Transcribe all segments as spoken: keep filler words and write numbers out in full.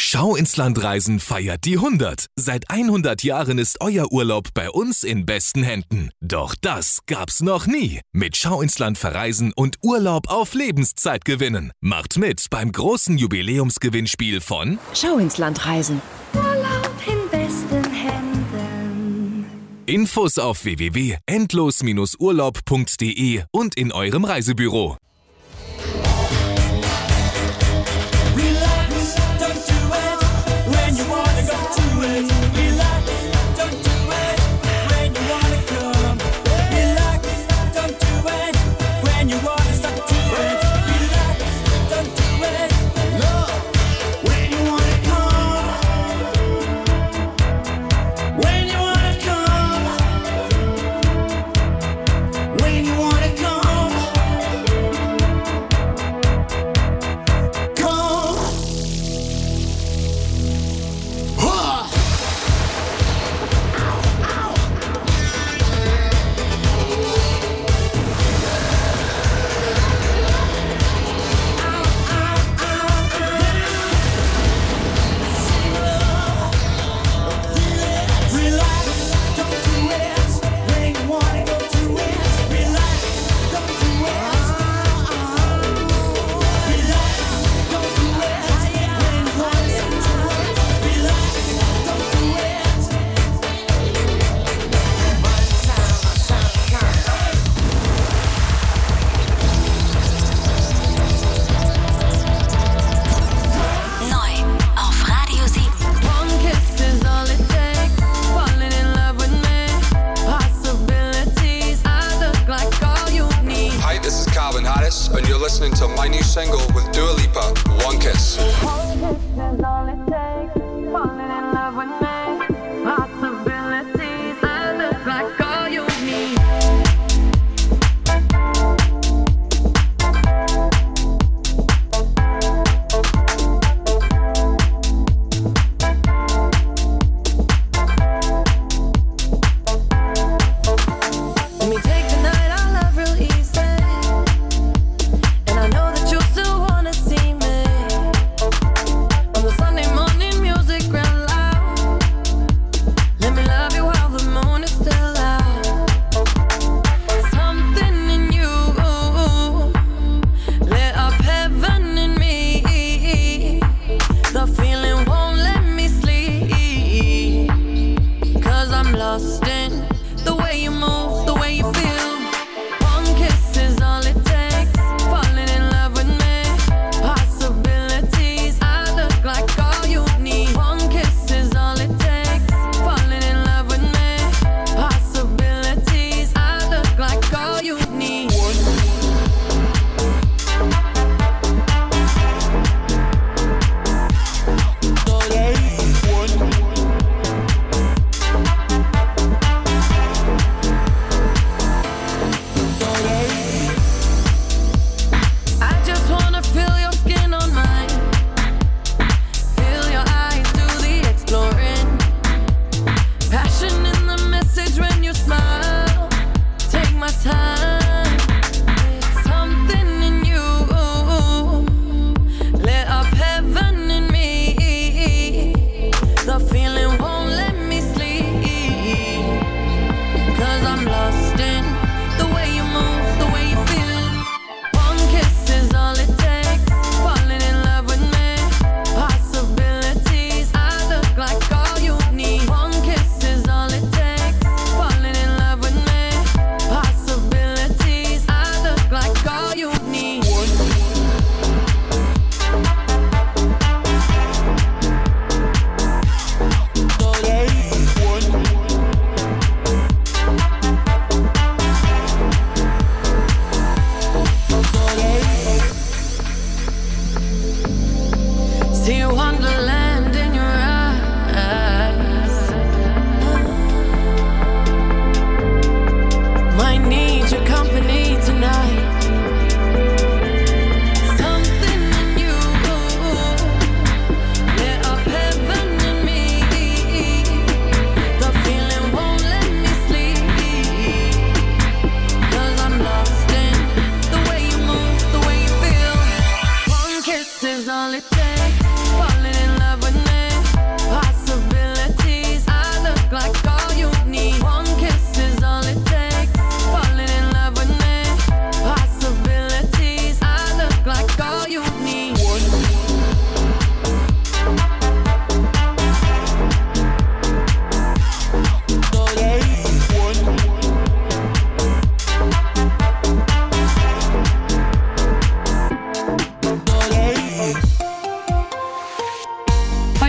Schau ins Land Reisen feiert die hundert. Seit hundert Jahren ist euer Urlaub bei uns in besten Händen. Doch das gab's noch nie. Mit Schau ins Land verreisen und Urlaub auf Lebenszeit gewinnen. Macht mit beim großen Jubiläumsgewinnspiel von Schau ins Land reisen. Urlaub in besten Händen. Infos auf w w w punkt endlos urlaub punkt d e und in eurem Reisebüro. And you're listening to my new single with Dua Lipa, One Kiss.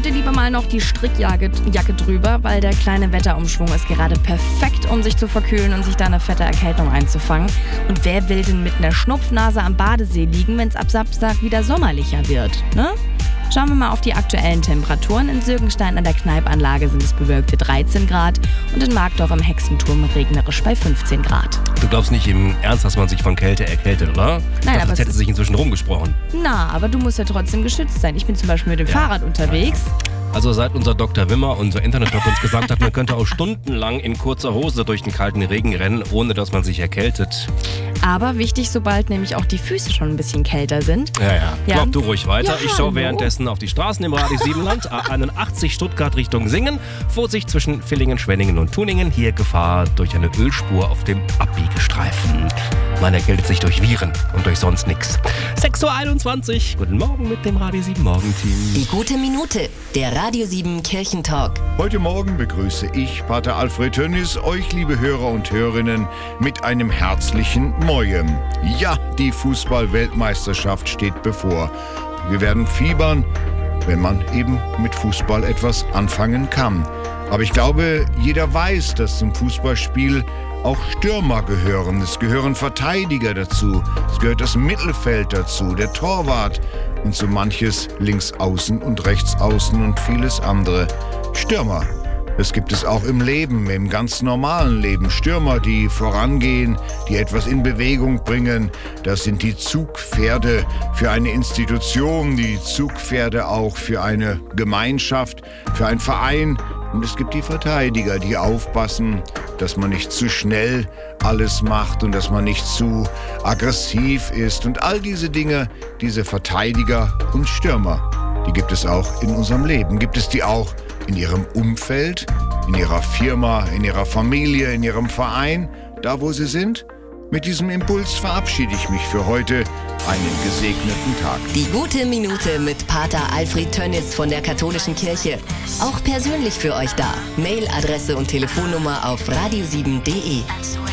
Heute lieber mal noch die Strickjacke Jacke drüber, weil der kleine Wetterumschwung ist gerade perfekt, um sich zu verkühlen und sich da eine fette Erkältung einzufangen. Und wer will denn mit einer Schnupfnase am Badesee liegen, wenn es ab Samstag wieder sommerlicher wird, ne? Schauen wir mal auf die aktuellen Temperaturen. In Sürgenstein an der Kneipanlage sind es bewölkte dreizehn Grad und in Markdorf am Hexenturm regnerisch bei fünfzehn Grad. Du glaubst nicht im Ernst, dass man sich von Kälte erkältet, oder? Nein, ich dachte, aber das hätte sich inzwischen rumgesprochen. Na, aber du musst ja trotzdem geschützt sein. Ich bin zum Beispiel mit dem Ja. Fahrrad unterwegs. Also seit unser Doktor Wimmer, unser Internetdoc, uns gesagt hat, man könnte auch stundenlang in kurzer Hose durch den kalten Regen rennen, ohne dass man sich erkältet. Aber wichtig, sobald nämlich auch die Füße schon ein bisschen kälter sind. Ja, ja. Ja. Glaub du ruhig weiter. Ja, ich schaue hallo. währenddessen auf die Straßen im Radio Siebenland. A einundachtzig Stuttgart Richtung Singen. Vorsicht zwischen Villingen, Schwenningen und Tuningen. Hier Gefahr durch eine Ölspur auf dem Abbiegestreifen. Man erkältet sich durch Viren und durch sonst nichts. sechs Uhr einundzwanzig. Guten Morgen mit dem Radio sieben Morgenteam. Die gute Minute, der Radio sieben Kirchentalk. Heute Morgen begrüße ich, Pater Alfred Tönnies, euch, liebe Hörer und Hörerinnen, mit einem herzlichen Mojem. Ja, die Fußball-Weltmeisterschaft steht bevor. Wir werden fiebern, wenn man eben mit Fußball etwas anfangen kann. Aber ich glaube, jeder weiß, dass zum Fußballspiel auch Stürmer gehören. Es gehören Verteidiger dazu. Es gehört das Mittelfeld dazu, der Torwart und so manches links außen und rechts außen und vieles andere. Stürmer. Das gibt es auch im Leben, im ganz normalen Leben. Stürmer, die vorangehen, die etwas in Bewegung bringen. Das sind die Zugpferde für eine Institution, die Zugpferde auch für eine Gemeinschaft, für einen Verein. Und es gibt die Verteidiger, die aufpassen, dass man nicht zu schnell alles macht und dass man nicht zu aggressiv ist. Und all diese Dinge, diese Verteidiger und Stürmer, die gibt es auch in unserem Leben. Gibt es die auch in ihrem Umfeld, in ihrer Firma, in ihrer Familie, in ihrem Verein, da wo sie sind? Mit diesem Impuls verabschiede ich mich für heute. Einen gesegneten Tag. Die gute Minute mit Pater Alfred Tönnies von der Katholischen Kirche. Auch persönlich für euch da. Mailadresse und Telefonnummer auf radio sieben punkt de.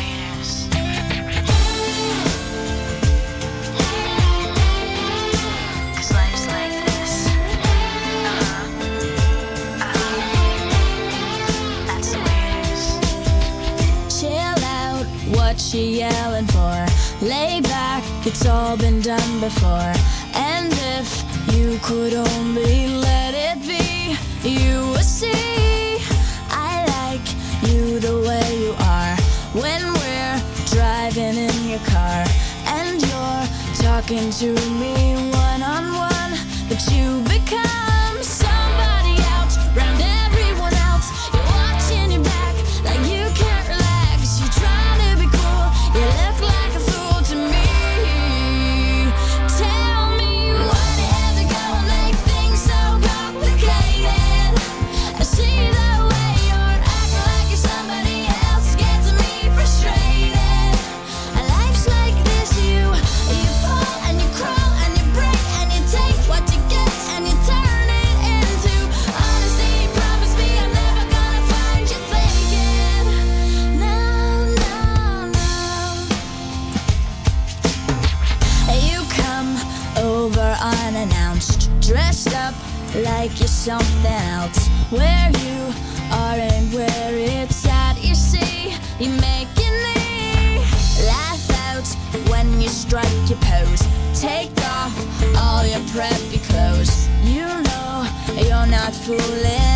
What she yelling for? Lay back, it's all been done before. And if you could only let it be, you would see I like you the way you are. When we're driving in your car and you're talking to me one on one, but you become somebody else round everyone else. You're watching your back like you can't relax. You're trying to be cool, you look like a fool to me. Tell me why do you have to go and make things so complicated? I see the way you're acting like you're somebody else, gets me frustrated. Life's like this, you you fall and you crawl and you break and you take what you get and you turn it into honesty. Promise me I'm never gonna find you faking. No, no, no. You come over unannounced, dressed up like you're something else. Where you are and where it's at, you see, you making me laugh out when you strike your pose. Take off all your preppy clothes. You know you're not fooling